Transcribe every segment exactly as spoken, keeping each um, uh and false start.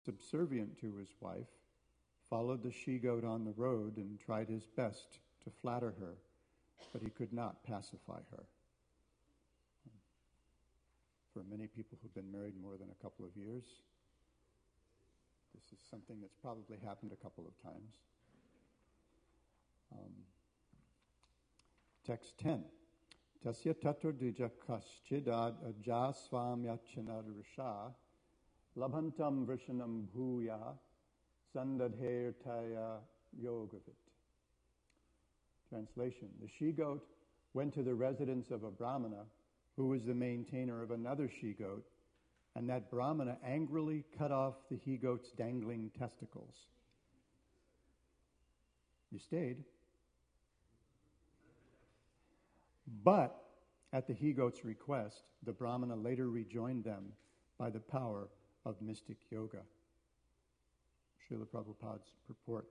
subservient to his wife, followed the she-goat on the road and tried his best to flatter her, but he could not pacify her. For many people who've been married more than a couple of years, this is something that's probably happened a couple of times. Um, text ten. Tasya tatur dija kaschidad ajasvam yachanad risha labhantam vrishanam bhuya sandadhertaya yogavit. Translation. The she-goat went to the residence of a brahmana who was the maintainer of another she-goat, and that brahmana angrily cut off the he-goat's dangling testicles. You stayed. But at the he-goat's request, the brahmana later rejoined them by the power of mystic yoga. Srila Prabhupada's purport.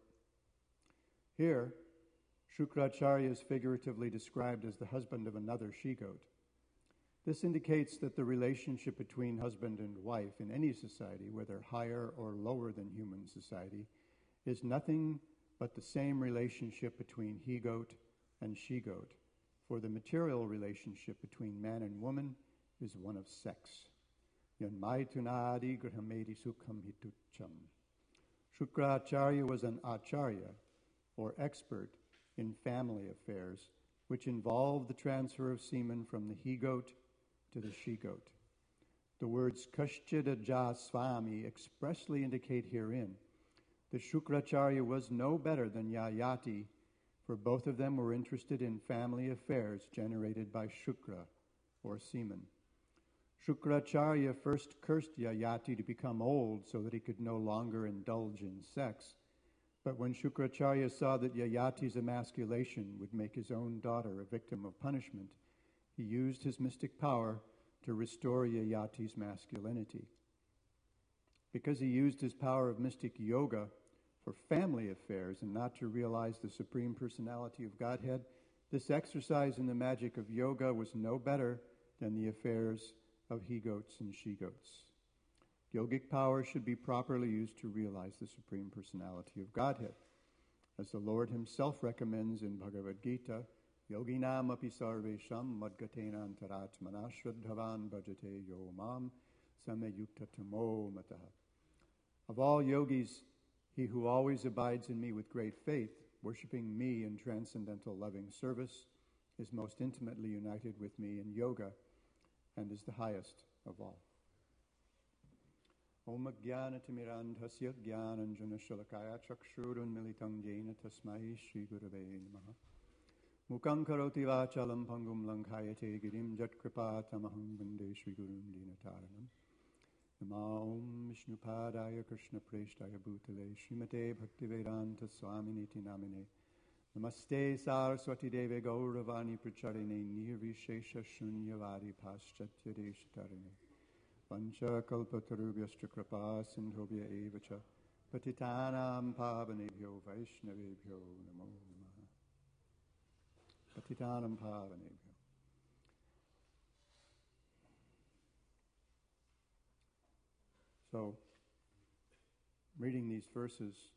Here, Shukracharya is figuratively described as the husband of another she-goat. This indicates that the relationship between husband and wife in any society, whether higher or lower than human society, is nothing but the same relationship between he-goat and she-goat. For the material relationship between man and woman is one of sex. Yanmaitunadi grahamedi sukham hitucham. Shukracharya was an acharya, or expert, in family affairs, which involved the transfer of semen from the he-goat to the she-goat. The words Kashchida Swami expressly indicate herein that Shukracharya was no better than Yayati, for both of them were interested in family affairs generated by Shukra, or semen. Shukracharya first cursed Yayati to become old so that he could no longer indulge in sex. But when Shukracharya saw that Yayati's emasculation would make his own daughter a victim of punishment, he used his mystic power to restore Yayati's masculinity. Because he used his power of mystic yoga for family affairs and not to realize the Supreme Personality of Godhead, this exercise in the magic of yoga was no better than the affairs of he-goats and she-goats. Yogic power should be properly used to realize the Supreme Personality of Godhead. As the Lord himself recommends in Bhagavad Gita, Yoginam api sarvesham madgatena antaratmana shraddhavan bhajate yo mam samayukta tamo mataha. Of all yogis, he who always abides in me with great faith, worshipping me in transcendental loving service, is most intimately united with me in yoga and is the highest of all. Om Ajnanatimirandhasya Jnananjana Shalakaya Chakshurun Militam Jena Tasmai Shri Gurave Namaha. Mukhaṁ karoti vācalam pangum laṅkhayate girim jatkripatamaham vande Shri Gurun Dinataranam. Nama Om Vishnupadaya Krishna Preshtaya Bhutale Srimate Bhaktivedanta Swaminiti Namine. Namaste Saraswati Deve Gauravani Pracharine Nirvishesha Shunyavadi Paschatya Deshatarine. Pancha Kalpatarubhyascha Kripa Sindhobhya Evacha Patitanam Pavanebhyo Vaishnavebhyo Namo Namaha. Patitanam Pavanebhyo. So, reading these verses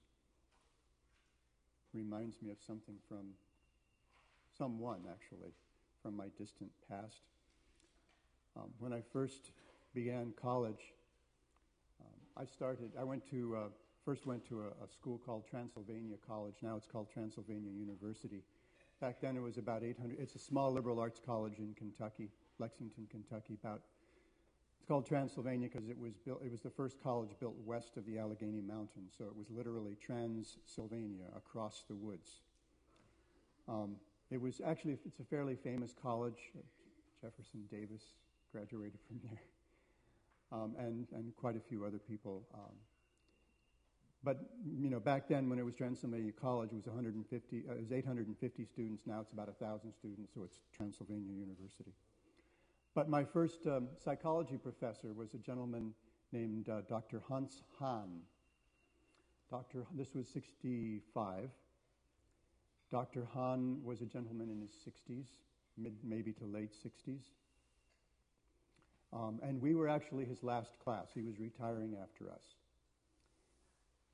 reminds me of something from someone, actually, from my distant past. Um, when I first began college, um, I started, I went to, uh, first went to a, a school called Transylvania College. Now it's called Transylvania University. Back then it was about eight hundred, it's a small liberal arts college in Kentucky, Lexington, Kentucky. About, it's called Transylvania because it was built, it was the first college built west of the Allegheny Mountains, so it was literally Transylvania, across the woods. Um, it was actually, it's a fairly famous college. Jefferson Davis graduated from there. Um, and, and quite a few other people. Um, but, you know, back then when it was Transylvania College, it was one hundred fifty, uh, it was eight hundred fifty students. Now it's about one thousand students, so it's Transylvania University. But my first um, psychology professor was a gentleman named uh, Doctor Hans Hahn. Doctor This was sixty-five. Doctor Hahn was a gentleman in his sixties, mid, maybe to late sixties. Um, and we were actually his last class. He was retiring after us.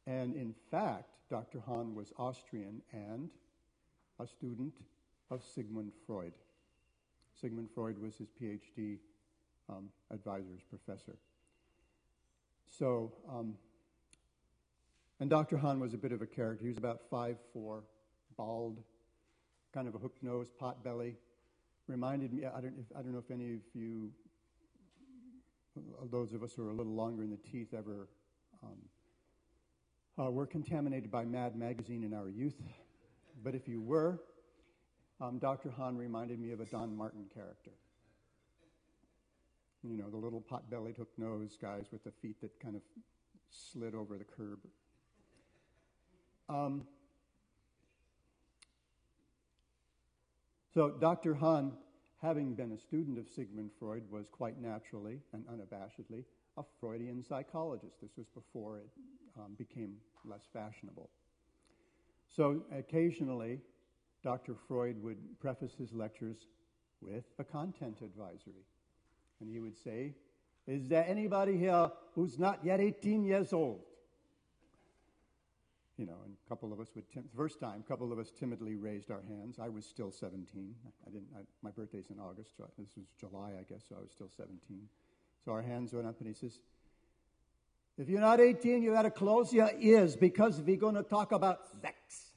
And in fact, Doctor Hahn was Austrian and a student of Sigmund Freud. Sigmund Freud was his PhD um, advisor's professor. So, um, and Doctor Hahn was a bit of a character. He was about five foot four, bald, kind of a hooked nose, pot belly. Reminded me, I don't, if, I don't know if any of you, those of us who are a little longer in the teeth, ever um, uh, were contaminated by Mad Magazine in our youth. But if you were, um, Doctor Hahn reminded me of a Don Martin character. You know, the little pot-bellied, hook-nosed guys with the feet that kind of slid over the curb. Um, so Doctor Hahn, having been a student of Sigmund Freud, was quite naturally and unabashedly a Freudian psychologist. This was before it um, became less fashionable. So occasionally, Doctor Freud would preface his lectures with a content advisory. And he would say, "Is there anybody here who's not yet eighteen years old?" You know, and a couple of us would, tim- first time, a couple of us timidly raised our hands. I was still seventeen. I didn't, I, my birthday's in August, so this was July, I guess, so I was still seventeen. So our hands went up, and he says, "If you're not eighteen, you got to close your ears because we're going to talk about sex."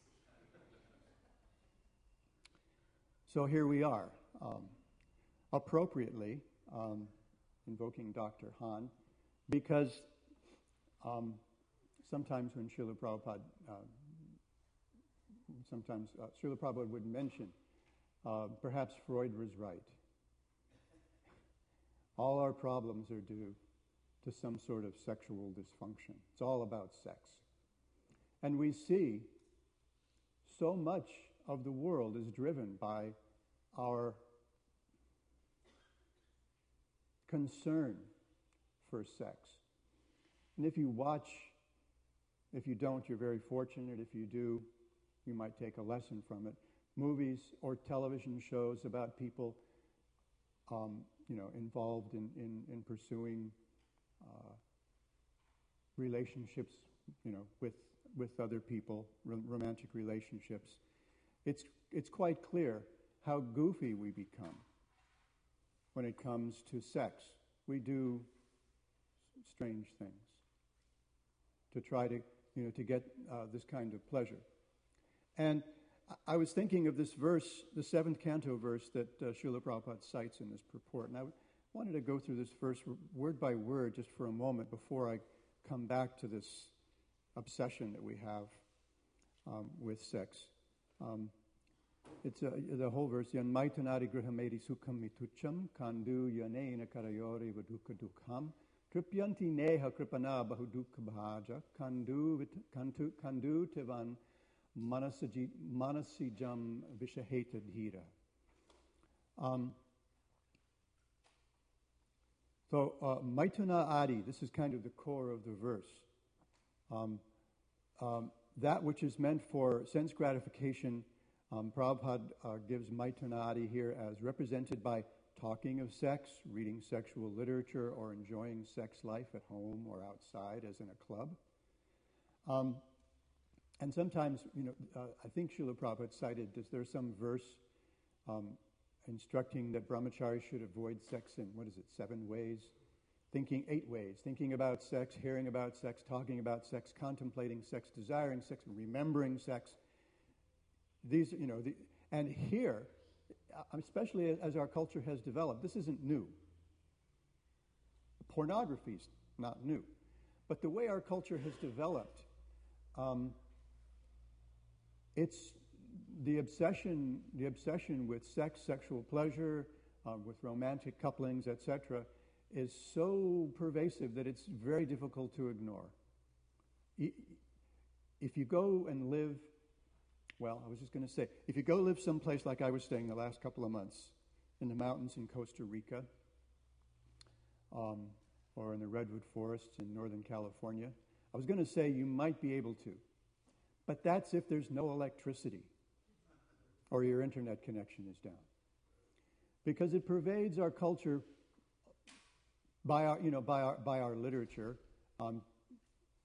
So here we are, um, appropriately um, invoking Doctor Hahn, because um, sometimes when Srila Prabhupada, uh, sometimes uh, Srila Prabhupada would mention, uh, perhaps Freud was right. All our problems are due to some sort of sexual dysfunction. It's all about sex. And we see so much of the world is driven by our concern for sex. And if you watch, if you don't, you're very fortunate. If you do, you might take a lesson from it. Movies or television shows about people, um, you know, involved in, in, in pursuing uh, relationships, you know, with with other people, ro- romantic relationships. It's it's quite clear how goofy we become when it comes to sex. We do strange things to try to, you know, to get uh, this kind of pleasure. And I was thinking of this verse, the seventh canto verse that uh, Srila Prabhupada cites in this purport. And I wanted to go through this verse word by word just for a moment before I come back to this obsession that we have um, with sex. Um, it's a, the whole verse. Yan maitanari grihamedi sukham mitucham kandu yanena karayori vaduka dukham tripyanti neha kripana bahudukha bhaja kandu kandu kandu tevan manasijam vishaheta dhira. Um, so, uh, Maituna Adi, this is kind of the core of the verse. Um, um, that which is meant for sense gratification, um, Prabhupada uh, gives Maituna Adi here as represented by talking of sex, reading sexual literature, or enjoying sex life at home or outside, as in a club. Um, And sometimes, you know, uh, I think Srila Prabhupada cited, is there some verse um, instructing that brahmacharis should avoid sex in, what is it, seven ways? Thinking eight ways. Thinking about sex, hearing about sex, talking about sex, contemplating sex, desiring sex, and remembering sex. These, you know, the, and here, especially as our culture has developed, this isn't new. Pornography's not new. But the way our culture has developed, um, it's the obsession, the obsession with sex, sexual pleasure, um, with romantic couplings, et cetera, is so pervasive that it's very difficult to ignore. If you go and live, well, I was just going to say, if you go live someplace like I was staying the last couple of months, in the mountains in Costa Rica, um, or in the redwood forests in Northern California, I was going to say you might be able to. But that's if there's no electricity or your internet connection is down. Because it pervades our culture by our, you know, by our, by our literature. Um,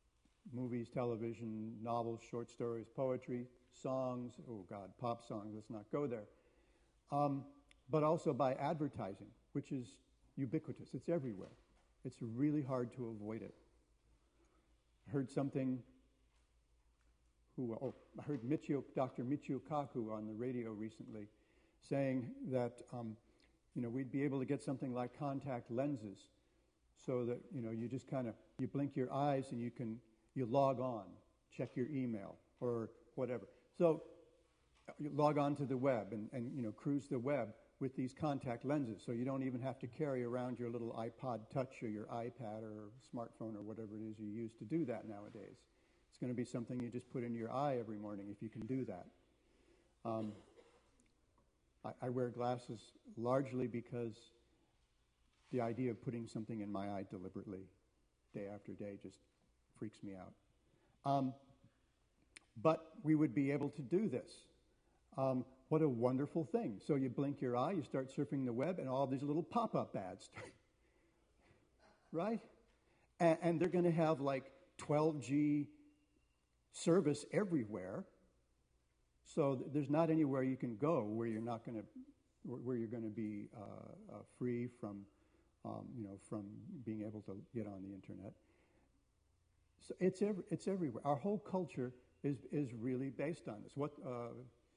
movies, television, novels, short stories, poetry, songs, oh God, pop songs, let's not go there. Um, but also by advertising, which is ubiquitous. It's everywhere. It's really hard to avoid it. I heard something, who, oh, I heard Michio, Doctor Michio Kaku on the radio recently saying that, um, you know, we'd be able to get something like contact lenses so that, you know, you just kind of, you blink your eyes and you can, you log on, check your email or whatever. So you log on to the web and, and, you know, cruise the web with these contact lenses, so you don't even have to carry around your little iPod Touch or your iPad or smartphone or whatever it is you use to do that nowadays. It's going to be something you just put in your eye every morning if you can do that. Um, I, I wear glasses largely because the idea of putting something in my eye deliberately day after day just freaks me out. Um, but we would be able to do this. Um, what a wonderful thing. So you blink your eye, you start surfing the web, and all these little pop-up ads start. Right? And, and they're going to have like twelve G service everywhere. So th- there's not anywhere you can go where you're not going to, where you're going to be uh, uh, free from, um, you know, from being able to get on the internet. So it's every, it's everywhere. Our whole culture is is really based on this. What? Uh,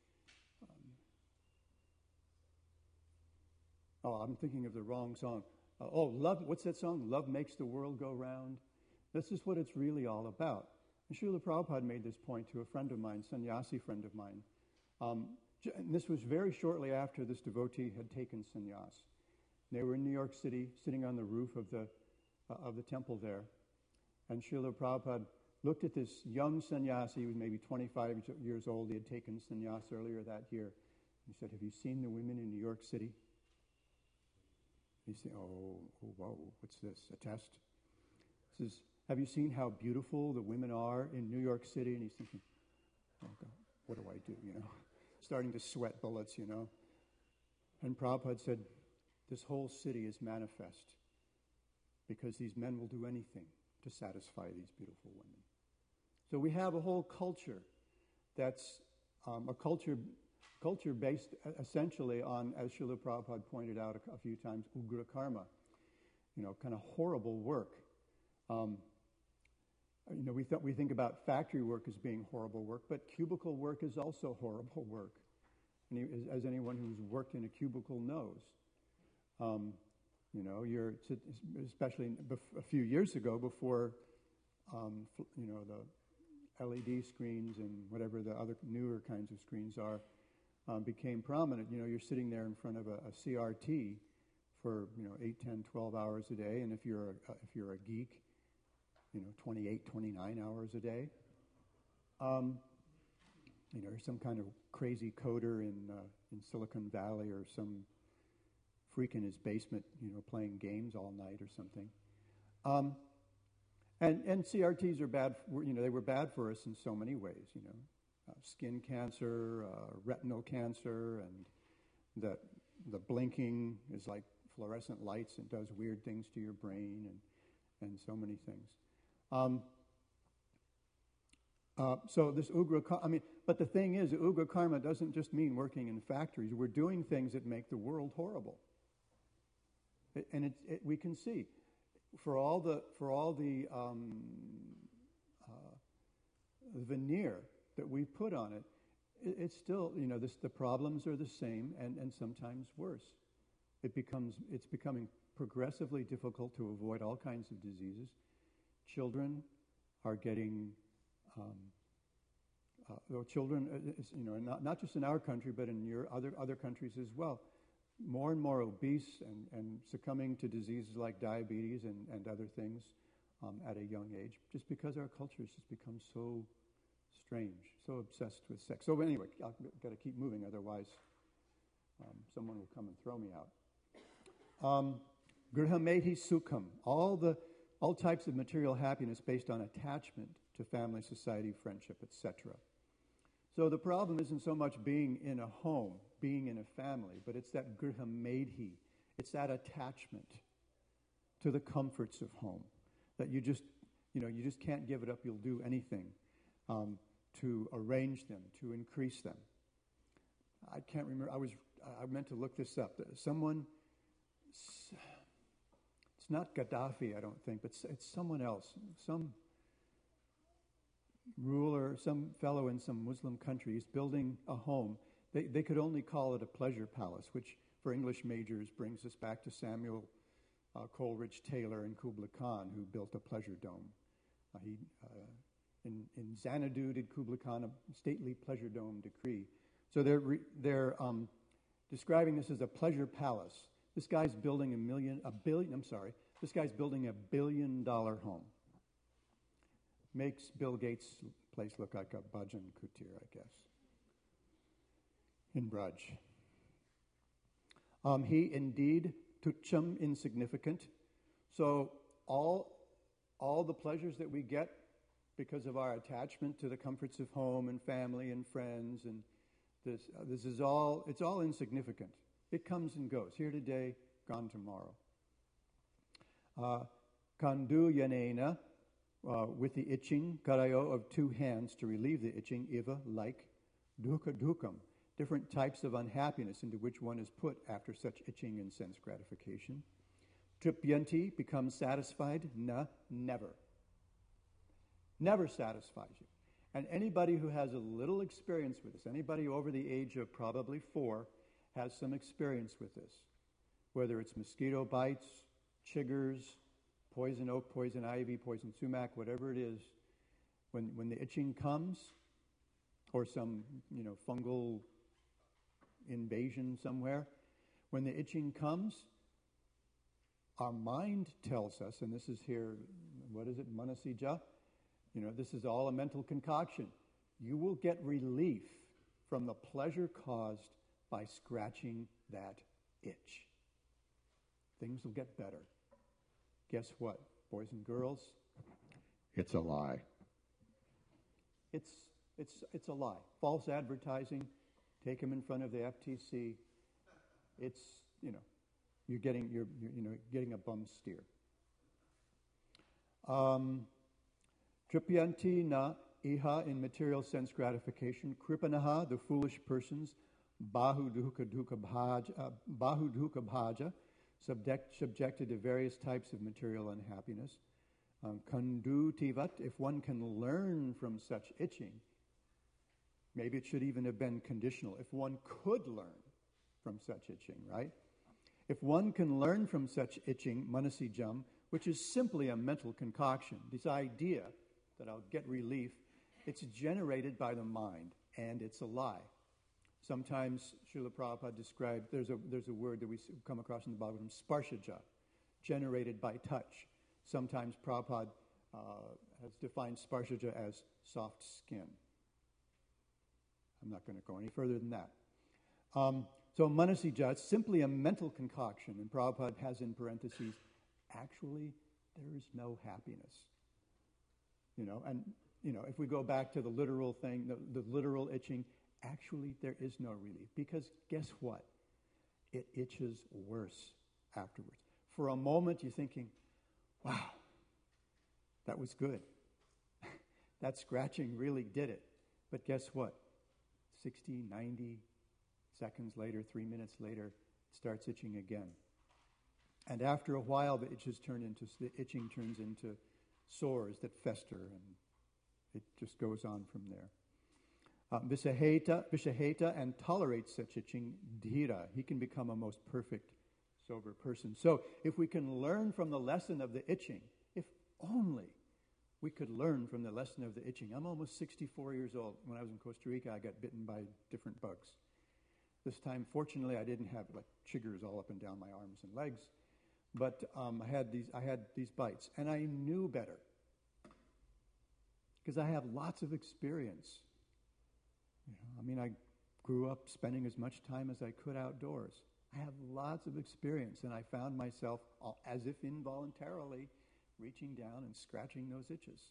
Oh, I'm thinking of the wrong song. Uh, oh, love, what's that song? Love Makes the World Go Round. This is what it's really all about. And Srila Prabhupada made this point to a friend of mine, sannyasi friend of mine. Um, and this was very shortly after this devotee had taken sannyas. They were in New York City, sitting on the roof of the uh, of the temple there. And Srila Prabhupada looked at this young sannyasi, he was maybe twenty-five years old. He had taken sannyas earlier that year. He said, "Have you seen the women in New York City?" He said, oh, oh, whoa, what's this, a test? He says, "Have you seen how beautiful the women are in New York City?" And he's thinking, oh, God, what do I do, you know? Starting to sweat bullets, you know. And Prabhupada said, this whole city is manifest because these men will do anything to satisfy these beautiful women. So we have a whole culture that's um, a culture culture based essentially on, as Srila Prabhupada pointed out a, a few times, ugra karma, you know, kind of horrible work. Um, you know, we, th- we think about factory work as being horrible work, but cubicle work is also horrible work, Any, as, as anyone who's worked in a cubicle knows. Um, you know, you're, especially a few years ago before, um, you know, the L E D screens and whatever the other newer kinds of screens are, Um, became prominent. You know, you're sitting there in front of a, a C R T for, you know, eight, ten, twelve hours a day, and if you're a, if you're a geek, you know, twenty-eight, twenty-nine hours a day. Um, you know, some kind of crazy coder in uh, in Silicon Valley or some freak in his basement, you know, playing games all night or something. Um, and and C R Ts are bad. For, you know, they were bad for us in so many ways. You know. Uh, skin cancer, uh, retinal cancer, and the the blinking is like fluorescent lights and does weird things to your brain, and and so many things. Um, uh, so this ugra, I mean, but the thing is, ugra karma doesn't just mean working in factories. We're doing things that make the world horrible, it, and it, it, we can see for all the for all the um, uh, veneer that we put on it, it, it's still, you know, this, the problems are the same and, and sometimes worse. It becomes, it's becoming progressively difficult to avoid all kinds of diseases. Children are getting, um, uh, well, children, uh, you know, not, not just in our country, but in your other other countries as well, more and more obese and, and succumbing to diseases like diabetes and, and other things um, at a young age, just because our culture has just become so strange, so obsessed with sex. So anyway, I've got to keep moving, otherwise um, someone will come and throw me out. Um, Grihamedhi Sukham, all the all types of material happiness based on attachment to family, society, friendship, et cetera. So the problem isn't so much being in a home, being in a family, but it's that Grihamedhi, it's that attachment to the comforts of home, that you just you know, you just can't give it up. You'll do anything um, to arrange them, to increase them. I can't remember. I was I meant to look this up. Someone, it's not Gaddafi, I don't think, but it's someone else. Some ruler, some fellow in some Muslim country is building a home. They they could only call it a pleasure palace, which for English majors brings us back to Samuel uh, Coleridge Taylor and Kubla Khan, who built a pleasure dome. Uh, he uh, in in Xanadu did Kubla Khan a stately pleasure dome decree. So they're re, they're um, describing this as a pleasure palace. This guy's building a million, a billion. I'm sorry. This guy's building a billion dollar home. Makes Bill Gates' place look like a Bhajan Kutir, I guess, in Braj. Um, he indeed tucham insignificant. So all all the pleasures that we get because of our attachment to the comforts of home and family and friends and this uh, this is all it's all insignificant. It comes and goes. Here today, gone tomorrow. Uh, Kandu yanena. Uh, with the itching, karayo, of two hands to relieve the itching, iva, like, dukkha dukkam, different types of unhappiness into which one is put after such itching and sense gratification. Tripyanti, becomes satisfied, na, never. Never satisfies you. And anybody who has a little experience with this, anybody over the age of probably four, has some experience with this. Whether it's mosquito bites, chiggers, poison oak, poison ivy, poison sumac, whatever it is, when when the itching comes, or some, you know, fungal invasion somewhere, when the itching comes, our mind tells us, and this is here, what is it, manasija? You know, this is all a mental concoction. You will get relief from the pleasure caused by scratching that itch. Things will get better. Guess what, boys and girls? It's a lie. It's it's it's a lie. False advertising. Take them in front of the F T C. It's, you know, you're getting you're, you're you know getting a bum steer. Um, Tripyanti na iha, in material sense gratification. Kripanaha, the foolish persons. Bahu dukkha dukkha bhaja. Uh, bahu dukkha bhaja. Subject, subjected to various types of material unhappiness. Um, Kandu tivat, if one can learn from such itching, maybe it should even have been conditional. If one could learn from such itching, right? If one can learn from such itching, manasijam, which is simply a mental concoction, this idea that I'll get relief, it's generated by the mind, and it's a lie. Sometimes Srila Prabhupada described, there's a there's a word that we come across in the Bhagavatam, sparshaja, generated by touch. Sometimes Prabhupada uh, has defined sparshaja as soft skin. I'm not going to go any further than that. Um, so manasija, it's simply a mental concoction, and Prabhupada has in parentheses, actually, there is no happiness. You know, and, you know, if we go back to the literal thing, the, the literal itching, actually, there is no relief, because guess what? It itches worse afterwards. For a moment, you're thinking, wow, that was good. That scratching really did it. But guess what? sixty, ninety seconds later, three minutes later, it starts itching again. And after a while, the itches turn into the itching turns into sores that fester, and it just goes on from there. Uh, Vishaheta, Vishaheta, and tolerates such itching, dhira. He can become a most perfect, sober person. So if we can learn from the lesson of the itching, if only we could learn from the lesson of the itching. I'm almost sixty-four years old. When I was in Costa Rica, I got bitten by different bugs. This time, fortunately, I didn't have like chiggers all up and down my arms and legs, but um, I had these I had these bites, and I knew better because I have lots of experience. You know, I mean, I grew up spending as much time as I could outdoors. I have lots of experience, and I found myself, as if involuntarily, reaching down and scratching those itches.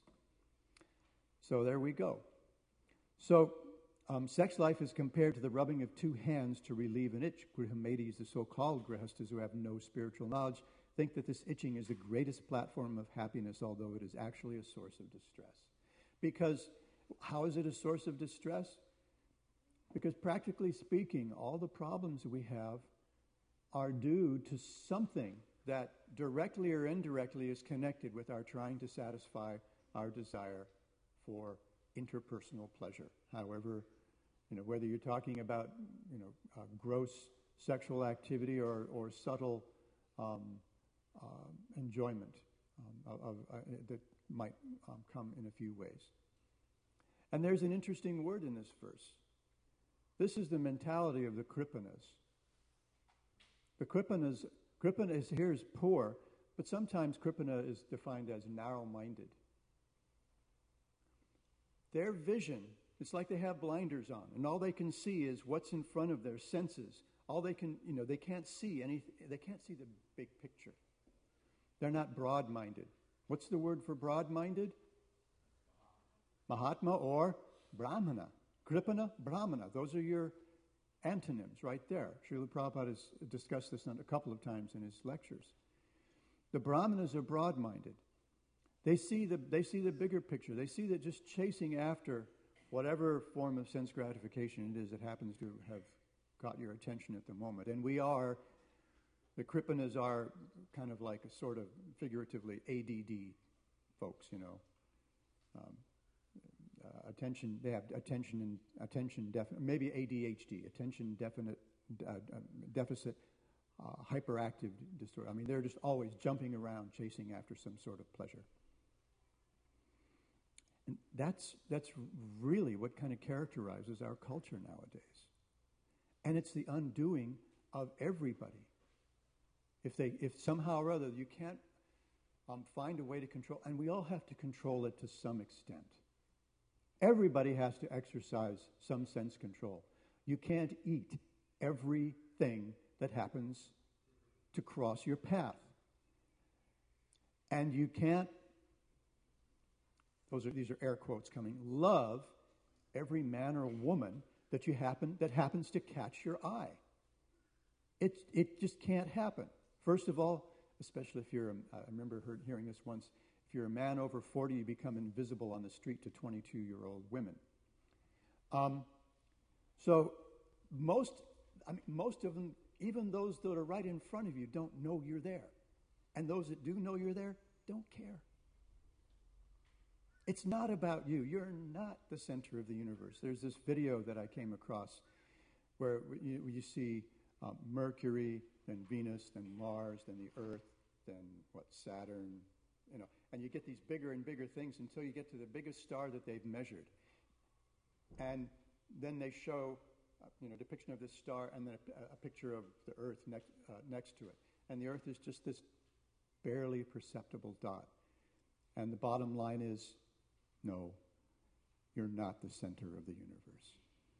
So there we go. So um, sex life is compared to the rubbing of two hands to relieve an itch. Grihamedis, the so-called grihastas who have no spiritual knowledge, think that this itching is the greatest platform of happiness, although it is actually a source of distress. Because how is it a source of distress? Because practically speaking, all the problems we have are due to something that directly or indirectly is connected with our trying to satisfy our desire for interpersonal pleasure. However, you know, whether you're talking about, you know, uh, gross sexual activity or, or subtle um, uh, enjoyment um, of, of, uh, that might um, come in a few ways. And there's an interesting word in this verse. This is the mentality of the Kripanas. The Kripanas, Kripana is, here is poor, but sometimes Kripana is defined as narrow-minded. Their vision, it's like they have blinders on, and all they can see is what's in front of their senses. All they can, you know, they can't see anything. They can't see the big picture. They're not broad-minded. What's the word for broad-minded? Mahatma or Brahmana. Kripana, Brahmana. Those are your antonyms right there. Srila Prabhupada has discussed this a couple of times in his lectures. The Brahmanas are broad-minded. They see the they see the bigger picture. They see that just chasing after whatever form of sense gratification it is that happens to have got your attention at the moment. And we are, the Kripanas are kind of like a sort of figuratively A D D folks, you know. Um, uh, attention, they have attention and attention deficit, maybe A D H D, attention definite, uh, uh, deficit uh, hyperactive disorder. I mean, they're just always jumping around chasing after some sort of pleasure. And that's that's really what kind of characterizes our culture nowadays. And it's the undoing of everybody. If they, if somehow or other you can't um, find a way to control, and we all have to control it to some extent. Everybody has to exercise some sense control. You can't eat everything that happens to cross your path. And you can't, those are these are air quotes coming, love every man or woman that you happen that happens to catch your eye. It it just can't happen. First of all, especially if you're, a, I remember heard, hearing this once, if you're a man over forty, you become invisible on the street to twenty-two-year-old women. Um, so most, I mean, most of them, even those that are right in front of you, don't know you're there. And those that do know you're there don't care. It's not about you. You're not the center of the universe. There's this video that I came across where you, you see um, Mercury, then Venus, then Mars, then the Earth, then what, Saturn, you know, and you get these bigger and bigger things until you get to the biggest star that they've measured. And then they show, uh, you know, depiction of this star and then a, a picture of the Earth next, uh, next to it. And the Earth is just this barely perceptible dot. And the bottom line is, no, you're not the center of the universe.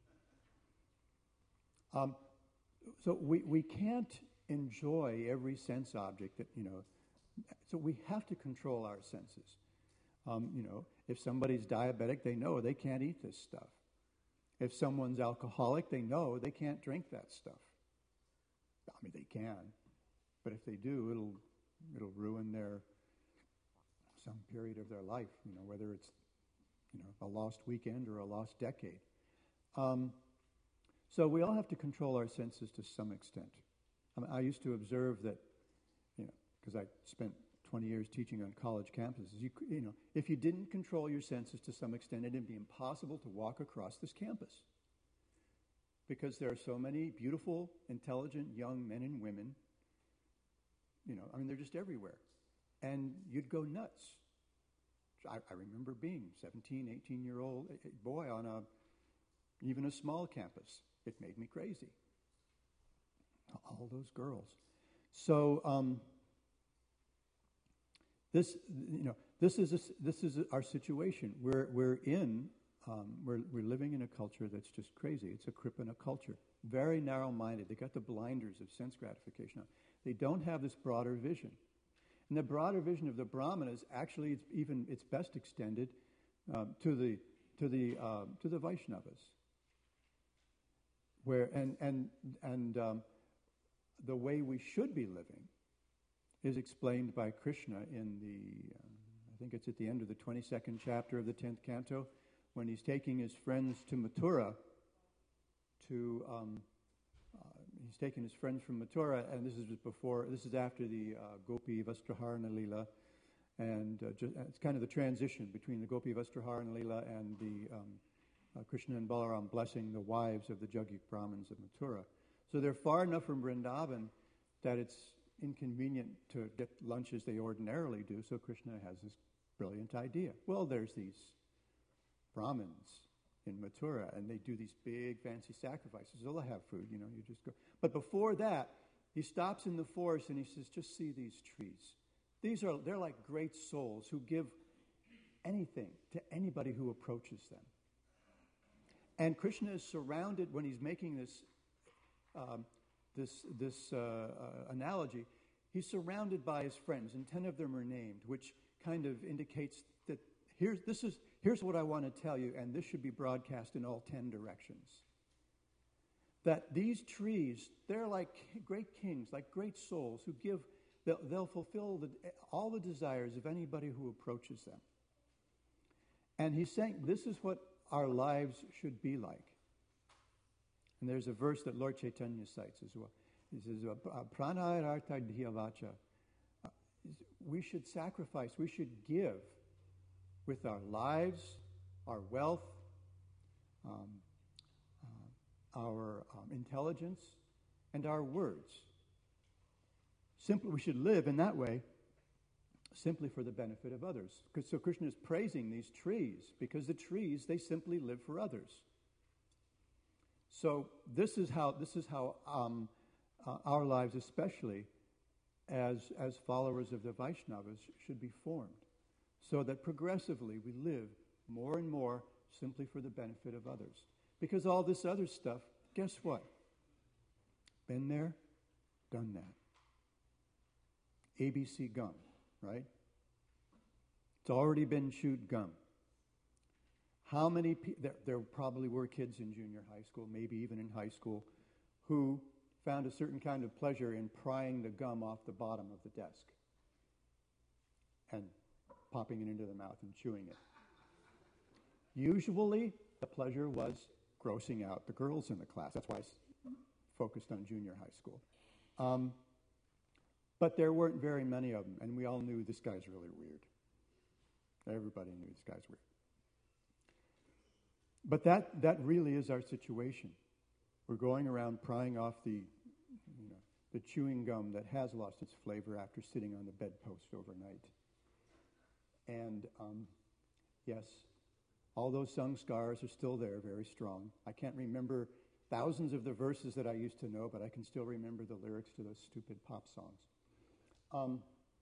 Um, so we, we can't enjoy every sense object that, you know, so we have to control our senses. Um, you know, if somebody's diabetic, they know they can't eat this stuff. If someone's alcoholic, they know they can't drink that stuff. I mean, they can, but if they do, it'll it'll ruin their some period of their life. You know, whether it's you know a lost weekend or a lost decade. Um, so we all have to control our senses to some extent. I mean, I used to observe that, you know, because I spent twenty years teaching on college campuses. You, you know, if you didn't control your senses to some extent, it'd be impossible to walk across this campus. Because there are so many beautiful, intelligent young men and women. You know, I mean, they're just everywhere. And you'd go nuts. I, I remember being seventeen, eighteen-year-old boy on a, even a small campus. It made me crazy. All those girls. So, um, this, you know, this is a, this is our situation. We're we're in, um, we're we're living in a culture that's just crazy. It's a Kripana culture, very narrow-minded. They got the blinders of sense gratification on. They don't have this broader vision. And the broader vision of the Brahmanas, actually, it's even it's best extended um, to the to the uh, to the Vaishnavas, where and and and um, the way we should be living is explained by Krishna in the, uh, I think it's at the end of the twenty-second chapter of the tenth canto, when he's taking his friends to Mathura to, um, uh, he's taking his friends from Mathura, and this is before, this is after the uh, Gopi Vastraharana Leela, and uh, just, it's kind of the transition between the Gopi Vastraharana Leela and the um, uh, Krishna and Balaram blessing the wives of the Jagyuk Brahmins of Mathura. So they're far enough from Vrindavan that it's inconvenient to get lunch as they ordinarily do, so Krishna has this brilliant idea. Well, there's these Brahmins in Mathura, and they do these big fancy sacrifices. They'll have food, you know, you just go. But before that, he stops in the forest and he says, just see these trees. These are, they're like great souls who give anything to anybody who approaches them. And Krishna is surrounded, when he's making this um, this, this uh, uh, analogy, he's surrounded by his friends, and ten of them are named, which kind of indicates that here's, this is, here's what I want to tell you, and this should be broadcast in all ten directions. That these trees, they're like great kings, like great souls who give, they'll, they'll fulfill the, all the desires of anybody who approaches them. And he's saying this is what our lives should be like. And there's a verse that Lord Chaitanya cites as well. He says, pranayartha dhyavacha. We should sacrifice, we should give with our lives, our wealth, um, uh, our um, intelligence, and our words. Simply, we should live in that way simply for the benefit of others. So Krishna is praising these trees because the trees, they simply live for others. So this is how this is how um, uh, our lives, especially as as followers of the Vaishnavas, should be formed, so that progressively we live more and more simply for the benefit of others. Because all this other stuff, guess what? Been there, done that. A B C gum, right? It's already been chewed gum. How many people, there, there probably were kids in junior high school, maybe even in high school, who found a certain kind of pleasure in prying the gum off the bottom of the desk and popping it into the mouth and chewing it. Usually, the pleasure was grossing out the girls in the class. That's why I focused on junior high school. Um, but there weren't very many of them, and we all knew this guy's really weird. Everybody knew this guy's weird. But that, that really is our situation. We're going around prying off the, you know, the chewing gum that has lost its flavor after sitting on the bedpost overnight. And um, yes, all those sanskars are still there, very strong. I can't remember thousands of the verses that I used to know, but I can still remember the lyrics to those stupid pop songs. Um,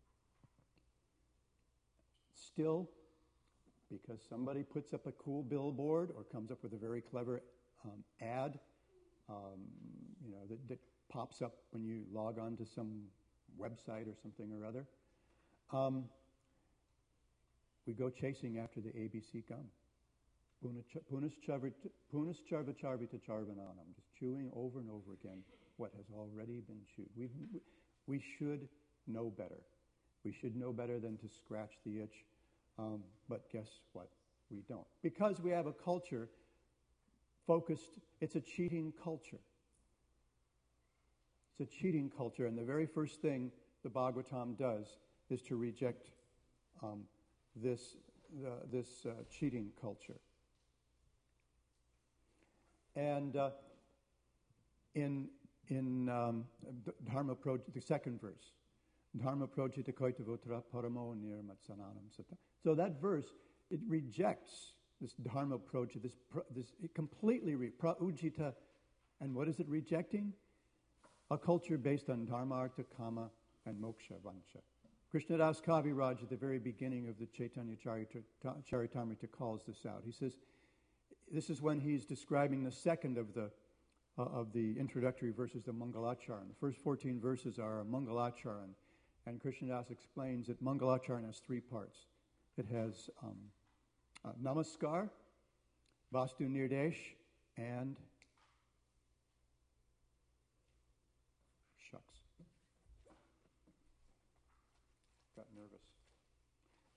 still, because somebody puts up a cool billboard or comes up with a very clever um, ad, um, you know, that, that pops up when you log on to some website or something or other, um, we go chasing after the A B C gum. Punas charva charvita charvananam, just chewing over and over again what has already been chewed. We've, we should know better. We should know better than to scratch the itch. Um, but guess what? We don't. Because we have a culture focused, it's a cheating culture. It's a cheating culture, and the very first thing the Bhagavatam does is to reject um, this, uh, this uh, cheating culture. And uh, in, in um, Dharma Projita, the second verse, Dharma Projita Koitavotra Paramo Nirmatsananam Sata. So that verse, it rejects this Dharma Projita, this, this it completely, re, pra-ujita, and what is it rejecting? A culture based on Dharma, Artha, Kama, and Moksha, Vancha. Krishnadas Kaviraj at the very beginning of the Chaitanya Charitamrita calls this out. He says, this is when he's describing the second of the uh, of the introductory verses, the Mangalacharan. The first fourteen verses are a Mangalacharan, and Krishnadas explains that Mangalacharan has three parts. It has um, uh, Namaskar, Vastu Nirdesh, and shucks.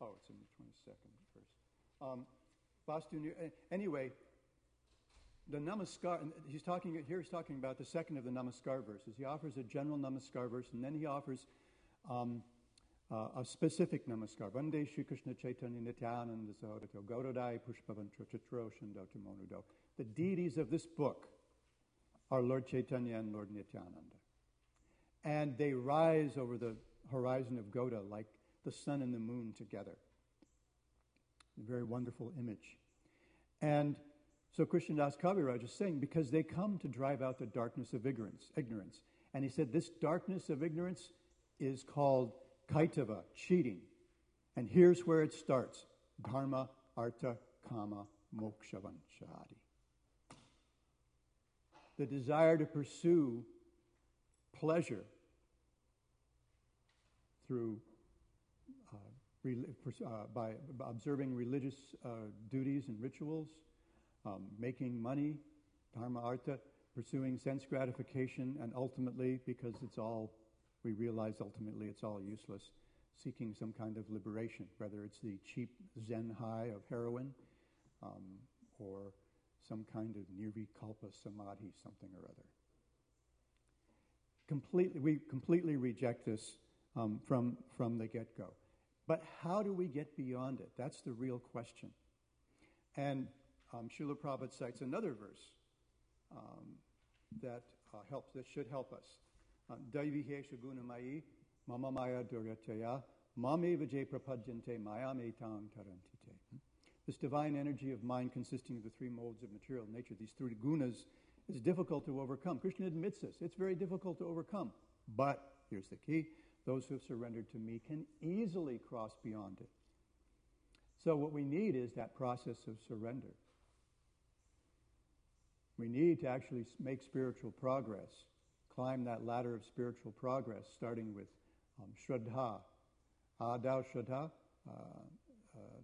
Oh, it's in the twenty-second verse. Um, Vastu, anyway, the Namaskar, he's talking, here he's talking about the second of the Namaskar verses. He offers a general Namaskar verse, and then he offers um, uh, a specific Namaskar. Vande Shri Krishna Chaitanya Nityananda Sahodato Gaudadai Pushpavantra Chitro Shandoto Monudo. The deities of this book are Lord Chaitanya and Lord Nityananda. And they rise over the horizon of Gauda like the sun and the moon together. A very wonderful image. And so Krishnadas Kaviraj is saying, because they come to drive out the darkness of ignorance. ignorance. And he said this darkness of ignorance is called kaitava, cheating. And here's where it starts. Dharma, artha, kama, moksha, vanchadi. The desire to pursue pleasure through uh, re- uh, by observing religious uh, duties and rituals, um, making money, dharma, artha, pursuing sense gratification, and ultimately, because it's all, we realize ultimately it's all useless, seeking some kind of liberation, whether it's the cheap Zen high of heroin um, or some kind of nirvikalpa samadhi, something or other. Completely, we completely reject this um, from, from the get-go. But how do we get beyond it? That's the real question. And um, Srila Prabhupada cites another verse um, that uh, helps, that should help us. Daivihesha gunamayi mama maya duryataya mame vijay prapadyante mayame tang tarantite. This divine energy of mind consisting of the three modes of material nature, these three gunas, is difficult to overcome. Krishna admits this. It's very difficult to overcome. But, here's the key, those who have surrendered to me can easily cross beyond it. So what we need is that process of surrender. We need to actually make spiritual progress, climb that ladder of spiritual progress, starting with um, Shraddha, Adau Shraddha, uh, uh,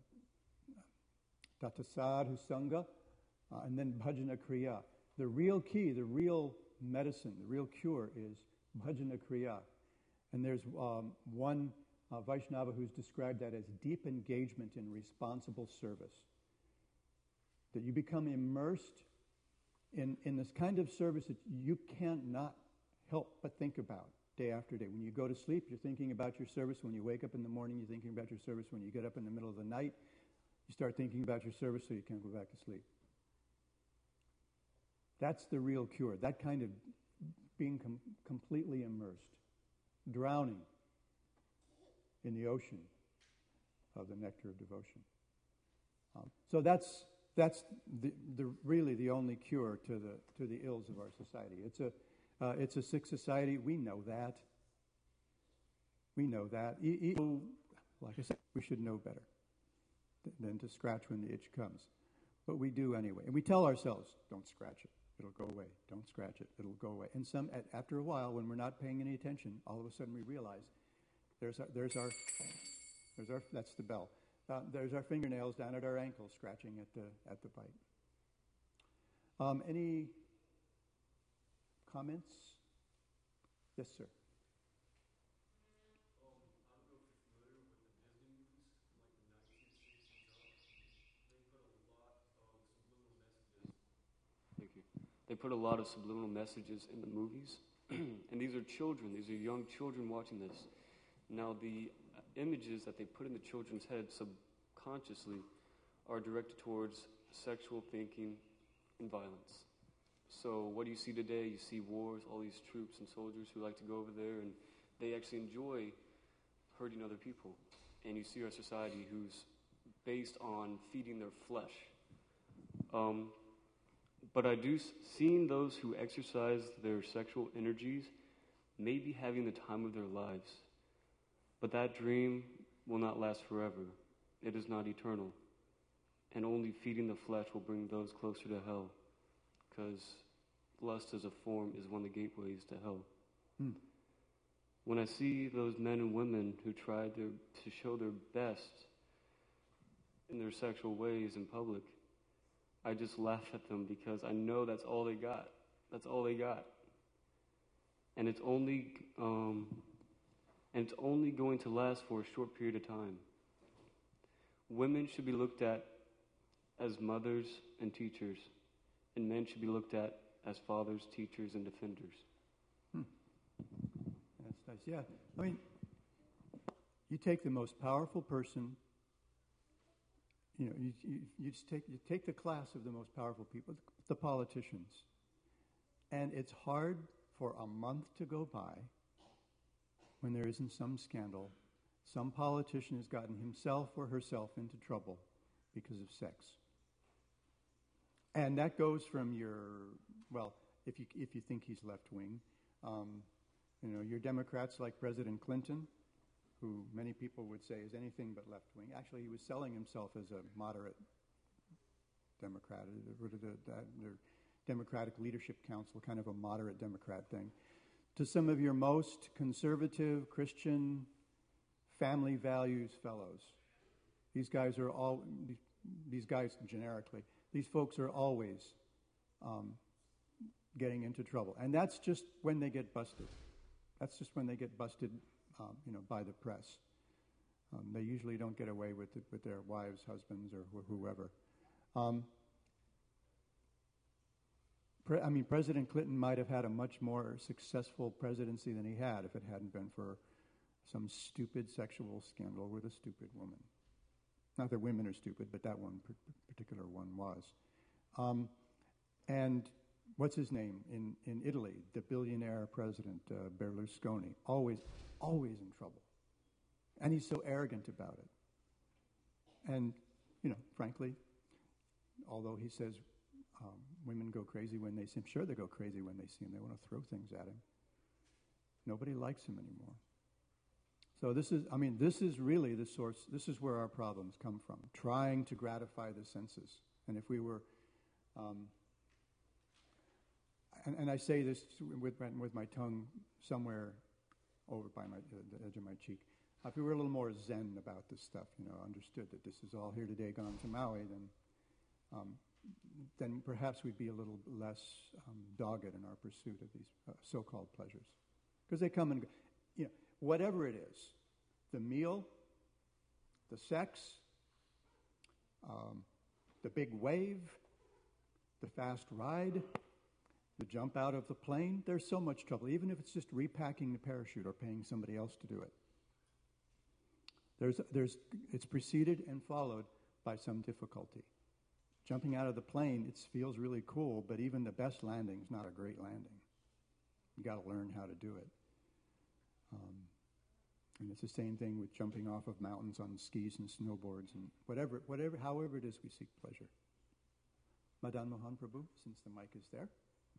Tatasad Sangha, uh, and then Bhajana Kriya. The real key, the real medicine, the real cure is Bhajana Kriya. And there's um, one uh, Vaishnava who's described that as deep engagement in responsible service. That you become immersed in, in this kind of service that you can't not help but think about day after day. When you go to sleep, you're thinking about your service. When you wake up in the morning, you're thinking about your service. When you get up in the middle of the night, you start thinking about your service so you can't go back to sleep. That's the real cure. That kind of being com- completely immersed, drowning in the ocean of the nectar of devotion. Um, so that's that's the, the really the only cure to the to the ills of our society. It's a uh, it's a sick society. We know that. We know that. E- e- like I said, we should know better than to scratch when the itch comes. But we do anyway. And we tell ourselves, don't scratch it. It'll go away. Don't scratch it. It'll go away. And some, at, after a while, when we're not paying any attention, all of a sudden we realize there's our, there's our, there's our, that's the bell. Uh, there's our fingernails down at our ankles scratching at the, at the bite. Um, any comments? Yes, sir. They put a lot of subliminal messages in the movies, and these are children. These are young children watching this. Now, the images that they put in the children's heads subconsciously are directed towards sexual thinking and violence. So what do you see today? You see wars, all these troops and soldiers who like to go over there, and they actually enjoy hurting other people. And you see our society who's based on feeding their flesh. Um... But I do, seeing those who exercise their sexual energies may be having the time of their lives. But that dream will not last forever. It is not eternal. And only feeding the flesh will bring those closer to hell. Because lust as a form is one of the gateways to hell. Hmm. When I see those men and women who try their, to show their best in their sexual ways in public, I just laugh at them because I know that's all they got. That's all they got. And it's only um, and it's only going to last for a short period of time. women should be looked at as mothers and teachers, and men should be looked at as fathers, teachers, and defenders. Hmm. That's nice. Yeah. I mean, you take the most powerful person, you know, you, you, you just take, you take the class of the most powerful people, the politicians, and it's hard for a month to go by when there isn't some scandal. Some politician has gotten himself or herself into trouble because of sex. And that goes from your, well, if you if you think he's left-wing, um, you know, your Democrats like President Clinton, who many people would say is anything but left-wing. Actually, he was selling himself as a moderate Democrat, the, the, the, the Democratic Leadership Council, kind of a moderate Democrat thing. To some of your most conservative, Christian, family values fellows, these guys are all, these guys generically, these folks are always um, getting into trouble. And that's just when they get busted. That's just when they get busted, um, you know, by the press. Um, they usually don't get away with it with their wives, husbands, or wh- whoever. Um, pre- I mean, President Clinton might have had a much more successful presidency than he had if it hadn't been for some stupid sexual scandal with a stupid woman. Not that women are stupid, but that one particular one was. Um, and what's his name in, in Italy? The billionaire president, uh, Berlusconi, always, always in trouble. And he's so arrogant about it. And, you know, frankly, although he says um, women go crazy when they see him, sure they go crazy when they see him. They want to throw things at him. Nobody likes him anymore. So this is, I mean, this is really the source, this is where our problems come from, trying to gratify the senses. And if we were, um, and, and I say this with, with my tongue somewhere over by my, the edge of my cheek, if we were a little more zen about this stuff, you know, understood that this is all here today, gone to Maui, then, um, then perhaps we'd be a little less um, dogged in our pursuit of these uh, so-called pleasures. Because they come and go. You know, whatever it is, the meal, the sex, um, the big wave, the fast ride, the jump out of the plane, there's so much trouble, even if it's just repacking the parachute or paying somebody else to do it. There's, there's, it's preceded and followed by some difficulty. Jumping out of the plane, it feels really cool, but even the best landing is not a great landing. You got to learn how to do it. Um, and it's the same thing with jumping off of mountains on skis and snowboards and whatever, whatever, however it is we seek pleasure. Madan Mohan Prabhu, since the mic is there.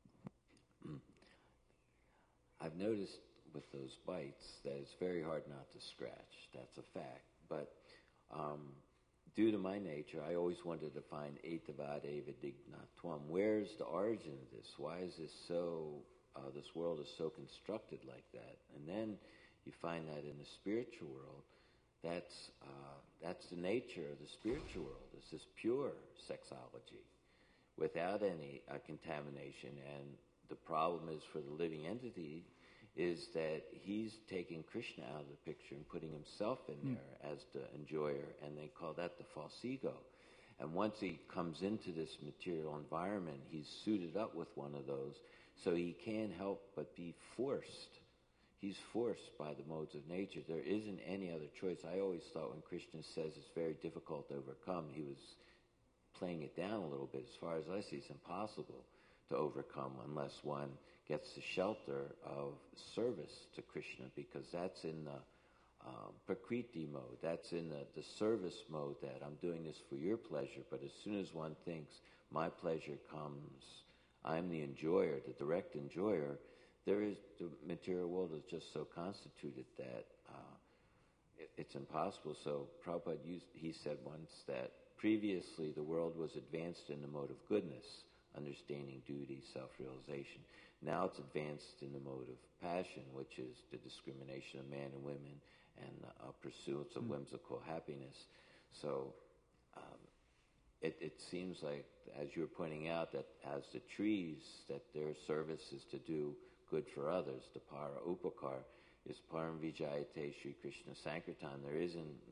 I've noticed with those bites that it's very hard not to scratch. That's a fact. But um, due to my nature, I always wanted to find etavade vidignatvam. Where's the origin of this? Why is this so? Uh, this world is so constructed like that. And then you find that in the spiritual world, that's uh, that's the nature of the spiritual world. It's this pure sexology without any uh, contamination. And the problem is for the living entity is that he's taking Krishna out of the picture and putting himself in mm. there as the enjoyer, and they call that the false ego. And once he comes into this material environment, he's suited up with one of those, so he can't help but be forced. He's forced by the modes of nature. There isn't any other choice. I always thought when Krishna says it's very difficult to overcome, he was playing it down a little bit. As far as I see, it's impossible to overcome unless one gets the shelter of service to Krishna, because that's in the um, prakriti mode. That's in the, the service mode, that I'm doing this for your pleasure. But as soon as one thinks my pleasure comes, I'm the enjoyer, the direct enjoyer, there is, the material world is just so constituted that uh, it, it's impossible. So Prabhupada used, he said once that previously the world was advanced in the mode of goodness, understanding duty, self-realization. Now it's advanced in the mode of passion, which is the discrimination of man and women and uh, pursuits of mm. whimsical happiness. So um, it, it seems like, as you were pointing out, that as the trees, that their service is to do good for others. The para upakar is param vijayate Sri Krishna Sankirtan. There isn't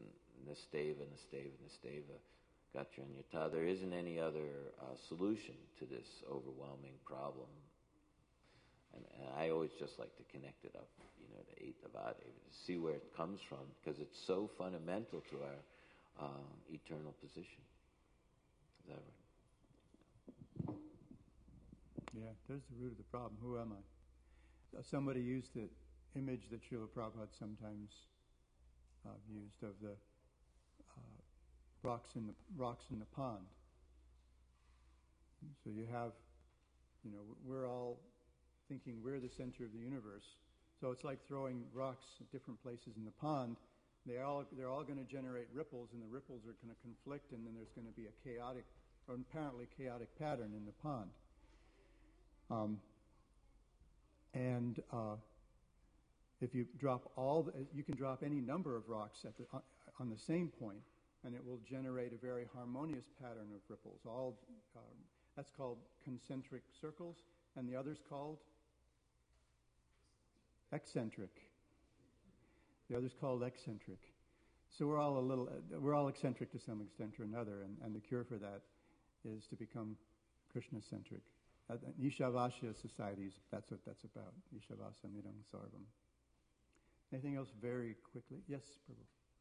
Nasteva, Nasteva, Nasteva, Gatra and Yata. There isn't any other uh, solution to this overwhelming problem. And, and I always just like to connect it up, you know, to eight Avad, to see where it comes from, because it's so fundamental to our uh, eternal position. Is that right? Yeah, there's the root of the problem. Who am I? Uh, somebody used the image that Srila Prabhupada sometimes uh, used of the uh, rocks in the rocks in the pond. So you have, you know, we're all thinking we're the center of the universe. So it's like throwing rocks at different places in the pond. They all they're all going to generate ripples, and the ripples are going to conflict, and then there's going to be a chaotic, or apparently chaotic pattern in the pond. Um, and uh, if you drop all, the, you can drop any number of rocks at the, uh, on the same point, and it will generate a very harmonious pattern of ripples. All uh, that's called concentric circles, and the other's called eccentric. The other's called eccentric. So we're all a little, uh, we're all eccentric to some extent or another, and, and the cure for that is to become Krishna-centric. Uh, Ishavasya societies, that's what that's about. Ishavasya Nidam Sarvam. Anything else very quickly? Yes, Prabhu.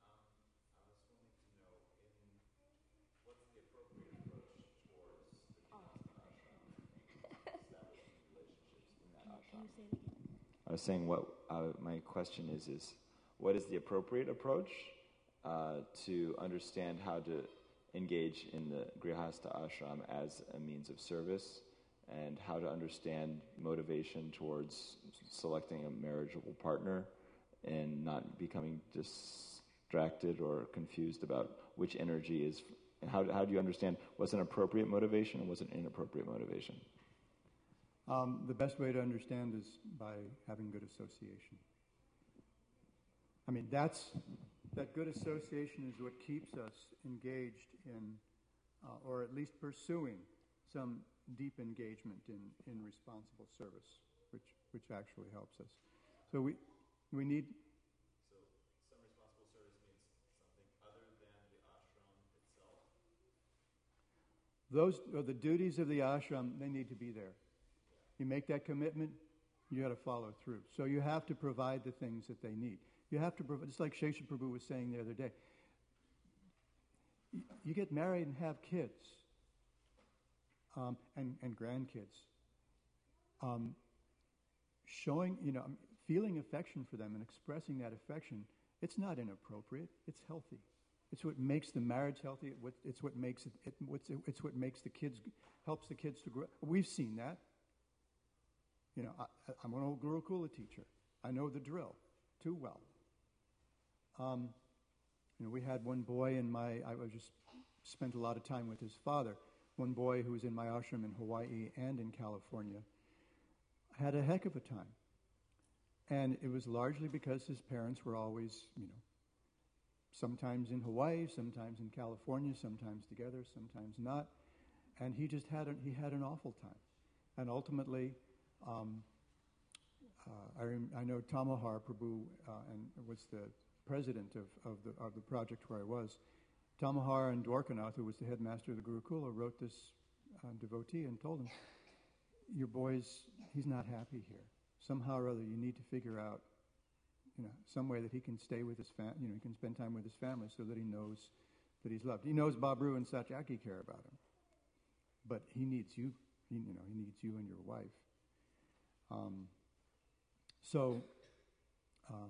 I was saying what uh, my question is is what is the appropriate approach uh, to understand how to engage in the Grihastha ashram as a means of service, and how to understand motivation towards selecting a marriageable partner and not becoming distracted or confused about which energy is, and how, how do you understand what's an appropriate motivation and what's an inappropriate motivation? Um, the best way to understand is by having good association. I mean, that's that good association is what keeps us engaged in, uh, or at least pursuing some deep engagement in, in responsible service, which which actually helps us. So we we need. So some responsible service means something other than the ashram itself. Those are the duties of the ashram. They need to be there. You make that commitment, you got to follow through. So you have to provide the things that they need. You have to provide, just like Shesha Prabhu was saying the other day. You get married and have kids, um, and, and grandkids. Um, showing, you know, feeling affection for them and expressing that affection, it's not inappropriate. It's healthy. It's what makes the marriage healthy. It's what makes it. it it's what makes the kids, helps the kids to grow. We've seen that. You know, I, I'm an old Gurukula teacher. I know the drill too well. Um, you know, we had one boy in my, I was just spent a lot of time with his father. One boy who was in my ashram in Hawaii and in California had a heck of a time. And it was largely because his parents were always, you know, sometimes in Hawaii, sometimes in California, sometimes together, sometimes not. And he just had, a, he had an awful time. And ultimately, Um, uh, I, rem- I know Tamahar Prabhu uh, and was the president of, of the of the project where I was. Tamahar and Dwarkanath, who was the headmaster of the Gurukula, wrote this uh, devotee and told him, "Your boy's he's not happy here. Somehow or other, you need to figure out, you know, some way that he can stay with his fam- you know, he can spend time with his family, so that he knows that he's loved. He knows Babru and Satyaki care about him, but he needs you. He, you know, he needs you and your wife." Um, so, um,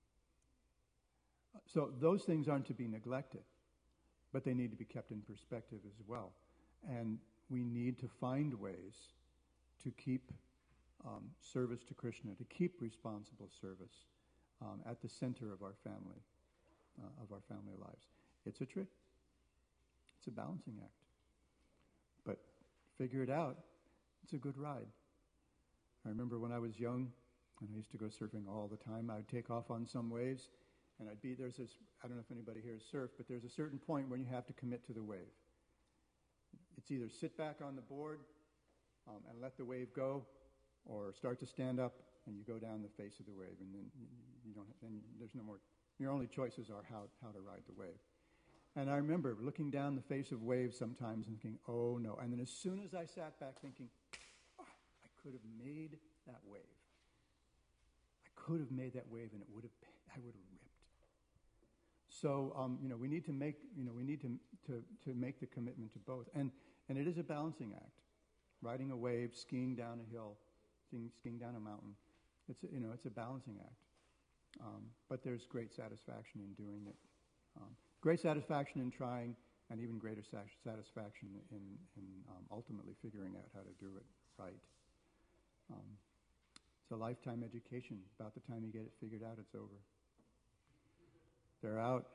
so those things aren't to be neglected, but they need to be kept in perspective as well. And we need to find ways to keep um, service to Krishna, to keep responsible service um, at the center of our family, uh, of our family lives. It's a trick. It's a balancing act. But figure it out. It's a good ride. I remember when I was young, and I used to go surfing all the time, I would take off on some waves, and I'd be, there's this, I don't know if anybody here has surfed, but there's a certain point when you have to commit to the wave. It's either sit back on the board um, and let the wave go, or start to stand up and you go down the face of the wave, and then you, you don't, then there's no more, your only choices are how, how to ride the wave. And I remember looking down the face of waves sometimes and thinking, oh no. And then as soon as I sat back thinking, oh, I could have made that wave. I could have made that wave and it would have, I would have ripped. So, um, you know, we need to make, you know, we need to, to, to make the commitment to both. And, and it is a balancing act. Riding a wave, skiing down a hill, skiing, skiing down a mountain. It's a, you know, it's a balancing act. Um, but there's great satisfaction in doing it. Um, great satisfaction in trying, and even greater satisfaction in, in um, ultimately figuring out how to do it right. Um, it's a lifetime education. About the time you get it figured out, it's over. They're out.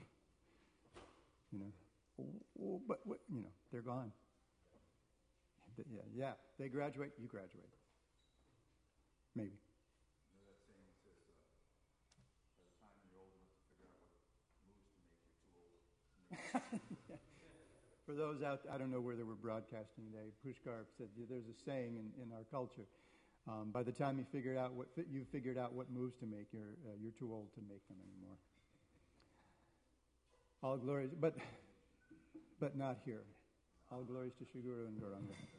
You know, but you know, they're gone. Yeah, yeah. They graduate, you graduate. Maybe. For those out, I don't know whether we're broadcasting today. Pushkar said there's a saying in, in our culture. Um, by the time you figured out what you figured out what moves to make, you're uh, you're too old to make them anymore. All glories, but but not here. All glories to Shri Guru and Gauranga.